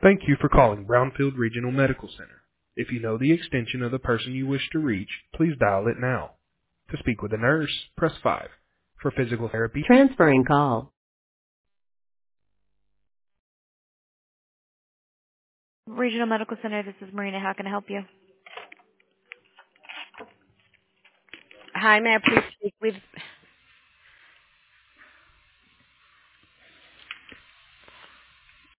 Thank you for calling Brownfield Regional Medical Center. If you know the extension of the person you wish to reach, please dial it now. To speak with a nurse, press 5. For physical therapy, Transferring call. Regional Medical Center, this is Marina. How can I help you? Hi, may I please speak with